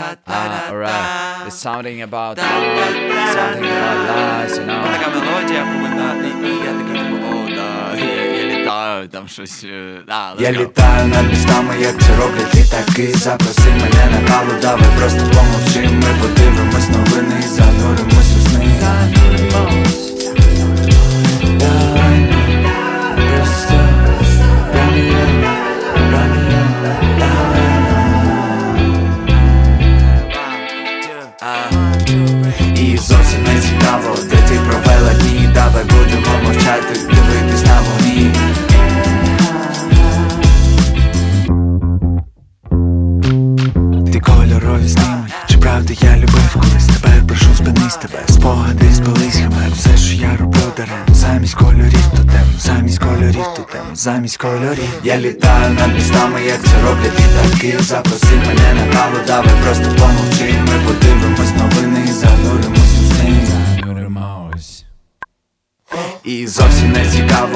Alright, it's something about lies, you know. Така мелодія повинна, і я такий типу, о, да, я літаю, там щось, да, Я літаю над містами, як це роблять літаки. Запроси мене на каву, давай просто помовчи. Ми подивимось новини і зануримось у сни. Давай, просто і зовсім не цікаво, де ти провела дні. Давай будемо мовчати, дивитись на вогні. Ти кольорові знімай, чи правда я любив колись. Тепер прошу спинись тебе, спогади збились химер. Все, що я роблю даремно, замість кольорів то темно, замість кольорів то темно, замість кольорів. Я літаю над містами, як це роблять літаки. Запроси мене на каву, давай просто помовчи. Ми подивимось новини і зануримось у сни. І зовсім не цікаво,